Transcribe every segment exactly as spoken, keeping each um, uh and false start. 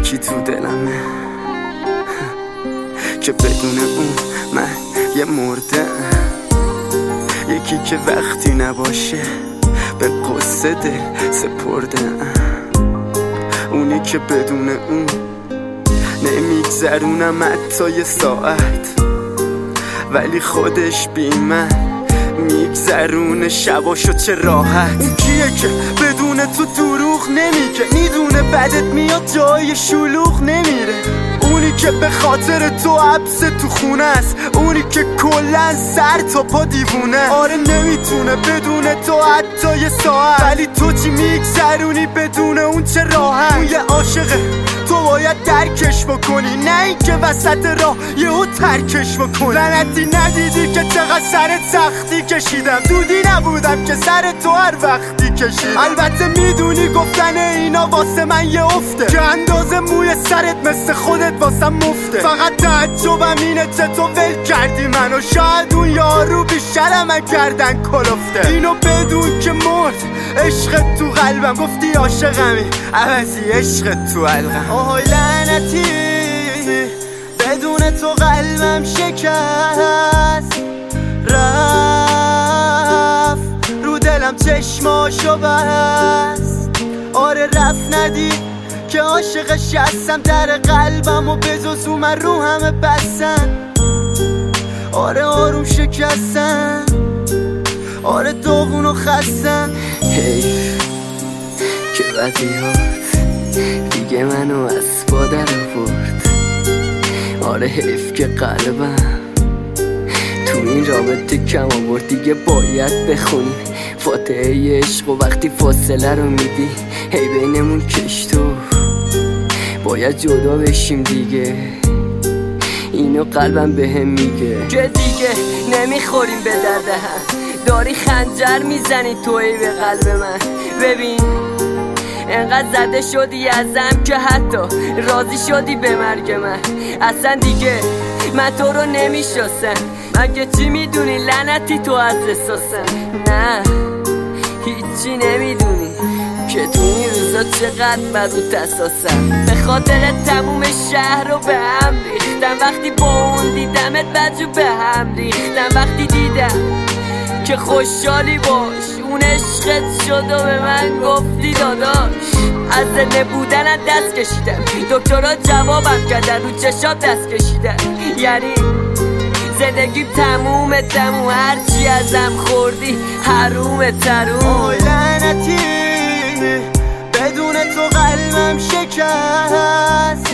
یکی تو دلمه که بدون اون من یه مرده، یکی که وقتی نباشه به قصه دل سپرده، اونی که بدون اون نمیگذرونم حتی یه ساعت، ولی خودش بی من میگذرونه شباشو چه راحت. اون کیه که بدون تو دروغ نمیگه، میدونه بدت میاد جای شلوغ نمیره، اونی که به خاطر تو حبس تو خونه است، اونی که کلن سر تا پا دیوونه. آره نمیتونه بدون تو حتی یه ساعت، ولی تو چی میگذرونی بدون اون چه راحت. اون یه عاشقه تو باید درکش بکنی، نه این که وسط راه یهو ترکش بکنی. لعنتی ندیدی که چقدر سرت سختی کشیدم، دودی نبودم که سر تو هر وقتی کشیدم. البته میدونی گفتن اینا واسه من یه افته، که اندازه موی سرت مثل خودت واسه مفته. فقط تعجبم اینه چطور ول کردی منو، شاید اون یارو بیشتر من کردن کلفته. اینو بدون که مرد عشق تو قلبم، گفتی عاشقمی عوضی عشق تو علقم. آهای لعنتی بدون تو قلبم شکست رفت، رو دلم چشماشو بست. آره رفت ندید که عاشقش هستم، در قلبم و بجز اون من رو همه بستن. آره آروم شکستم، آره داغون و خستم. حیف که بدیات دیگه منو از با در آورد. آره حیف که قلبم تو این رابطه کم آورد. دیگه باید بخونیم فاتحه عشق و وقتی فاصله رو میدی هی بینمون کش تو باید جدا بشیم دیگه. اینو قلبم بهم میگه که دیگه نمیخوریم به درد هم، داری خنجر میزنی توی به قلب من. ببین انقدر زده شدی ازم که حتی راضی شدی به مرگ من. اصلا دیگه من تو رو نمیشناسم، مگه چی میدونی لعنتی تو از احساسم. نه هیچی نمیدونی که تو این روزا چقدر برات اساسم. به خاطر تموم شهر رو به هم ریختم، وقتی با اون دیدمت بدجو به هم ریختم. وقتی دیدم که خوشحالی باش اون عشقت شد و به من گفتی داداش. از زنده بودنت دست کشیدم، دکترها جوابم کردن، رو چشات دست کشیدم. یعنی زندگیم تموم تموم، هرچی ازم خوردی حروم تروم. آی لعنتی بدون تو قلبم شکست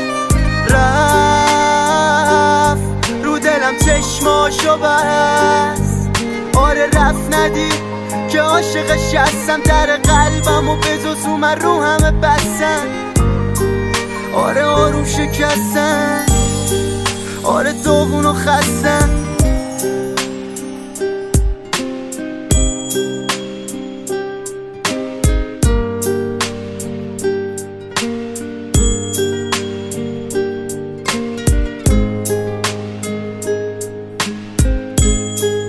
رفت، رو دلم چشماشو بست. آره رفت ندید که عاشقش هستم، در قلبم و بجز اون من رو همه بستن. آره آروم شکستن، آره داغون و خستن.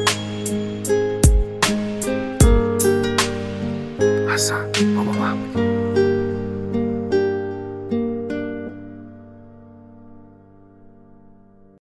حسن بابا محمود